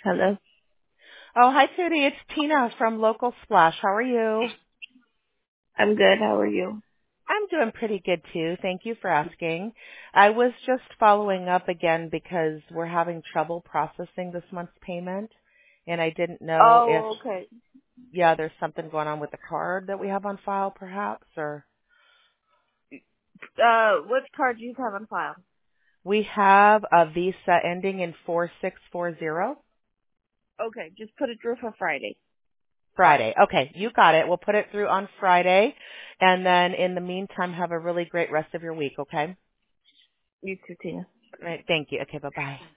Hello. Oh, hi, Tootie. It's Tina from Local Splash. How are you? I'm good. How are you? I'm doing pretty good, too. Thank you for asking. I was just following up again because we're having trouble processing this month's payment, and I didn't know if, Oh, okay. there's something going on with the card that we have on file, perhaps, or Which card do you have on file? we have a Visa ending in 4640. Okay, just put it through for Friday. Friday. Okay, you got it. We'll put it through on Friday, and then in the meantime, have a really great rest of your week, okay? You too, Tina. All right, thank you. Okay, bye-bye.